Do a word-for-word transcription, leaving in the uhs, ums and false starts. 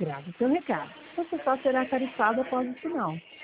Grave seu recado. Você só será tarifado após o sinal.